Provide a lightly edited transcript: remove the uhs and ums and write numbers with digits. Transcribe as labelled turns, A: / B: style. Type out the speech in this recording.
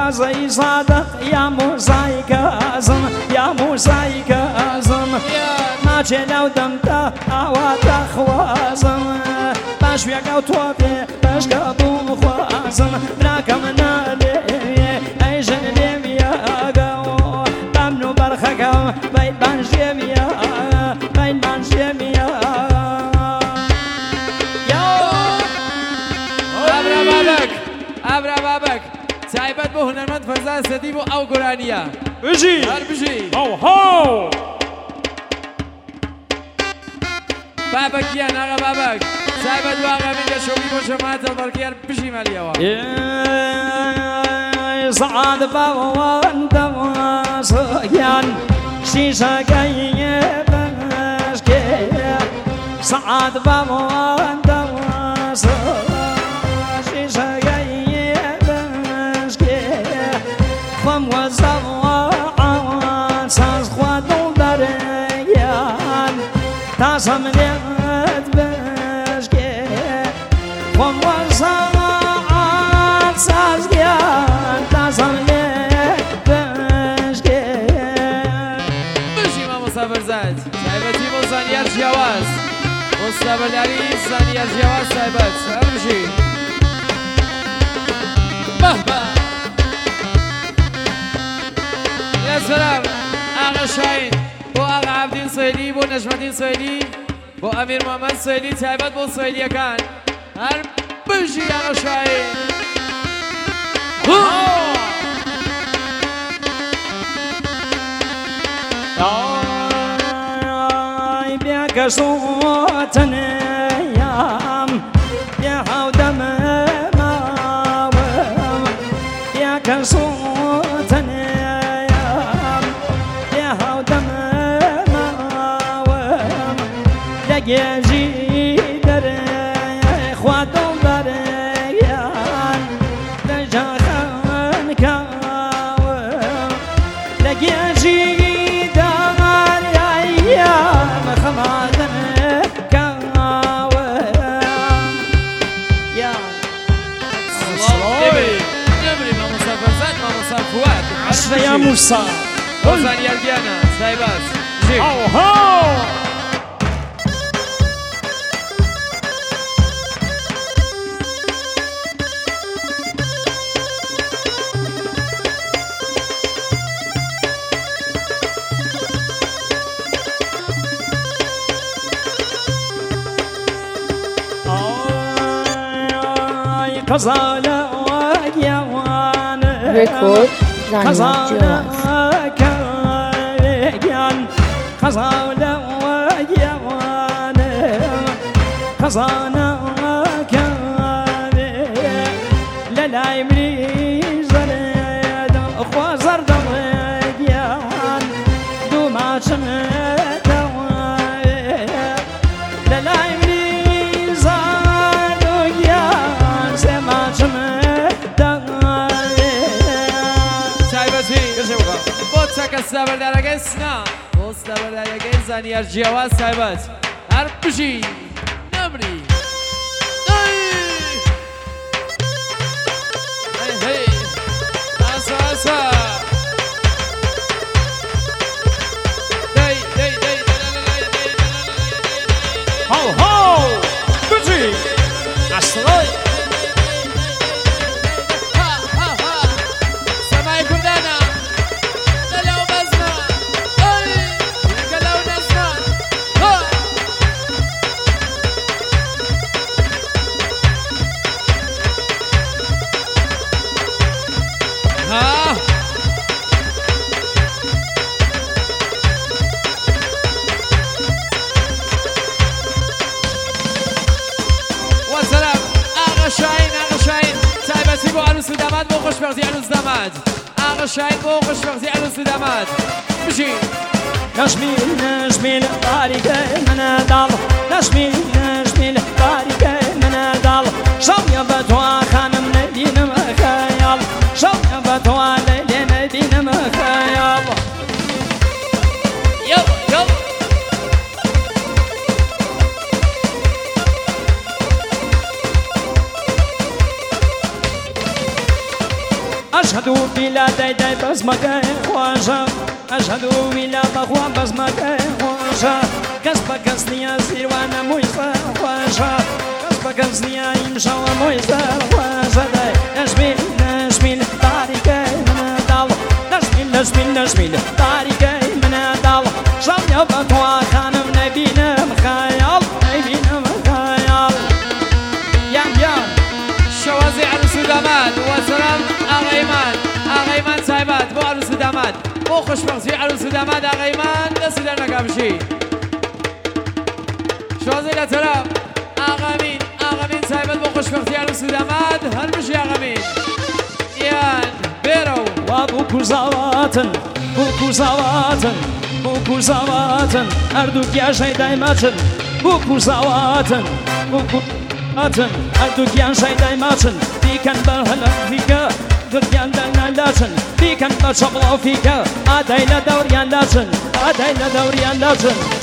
A: زي صادق يا موسى كازم يا موسى كازم ما لو دمتا أواتا خوازم باش ويقو توبي باش قبو خوازم براكم نالي أي جنبي يا قو بامنو برخكم بيت بانجيم يا بيت بانجيم يا
B: أبرا بابك سايبت بو هنرمند فرزان سدی بو او گرانیه
A: بجي
B: هر بجی
A: هو هو
B: بابك يا ناغا بابك سايبت بو آغا من شوقي بو شماعت البركيار بجي مالي اوا
A: صعد بوان دماسيان شيشا قيب بشكي صعد بوان دماسيان شيشا قيب بشكي خم وزوعان ساز خوادو دريان تاسم ليت بشكي خم وزوعان ساز قيان تاسم ليت بشكي
B: بجي ما مصابر زاد سايبتي بو زانيار جواز مصابر داري زانيار جواز سايبت هر بجي مهما يا سلام آغا شاين بو آغا عبدين صيدي بو نجمدين صيدي بو أمير محمد صيدي تايبت بو صيدي كان هر بجي آغا شاين
A: اي بيك صوتن يام يا هودم ما بيك صوتن يام يا هودم ما لجي در خواتو بريان لجان كاو لجي يا موسى
B: وزاني الجانا سايباس جي
A: هاو هاو قزالة ويوان
C: Record Zanya Joas.
A: خزانة ويوان خزانة لا لا يمري زرد أخوة زرد ضيان دوما شمت لا لا يمري زرد ضيان سما شمت
B: سايبتي بوتسك السابر درجة سنا السابر درجة زانيار جواز سايبت هر بجي نمري هي اسا اسا
A: هاو هاو بجي عسراي
B: سماي كردانا دلو بزنا قلو نزنا ها وسلام آقا شاهین تایبتی بو عروس داماد بو خوشبختی عروس داماد آقا شاهین بو خوشبختی عروس داماد بشین
A: نشميل طارق من دال نشميل طارق من دال شوية بتوا خانم ندين مخيال شوية بتوا ليلي ندين مخيال
B: يلا يلا
A: أشهد بلا داي بزمك خواجة أشهد بلا بخوا بزمك خواجة كسبك أصليا سير وانا مويزة خواجة كسبك أصليا يمشى ومويزة خواجة نشميل نشميل طارق من دال نشميل نشميل طارق من دال شام يبطوا خانم نبينا مخيال نبينا مخيال يام
B: شوازي عروس وداماد وسلام اغيمان صاحبات بو عروس وداماد بو خوشبختی عروس وداماد اغيمان دست در نکامشی شوازي لطرف اغامین صاحبات بو خوشبختی عروس وداماد هل بشی اغامین یان بیرو
A: وابو زواتن اردوك يا شي دايماتن بوكو زواتن اردوك يا شي دايماتن فيكن برهلا فيك دوريان دايلاتن فيكن بشبلا فيك ادايلا دوريان لاتن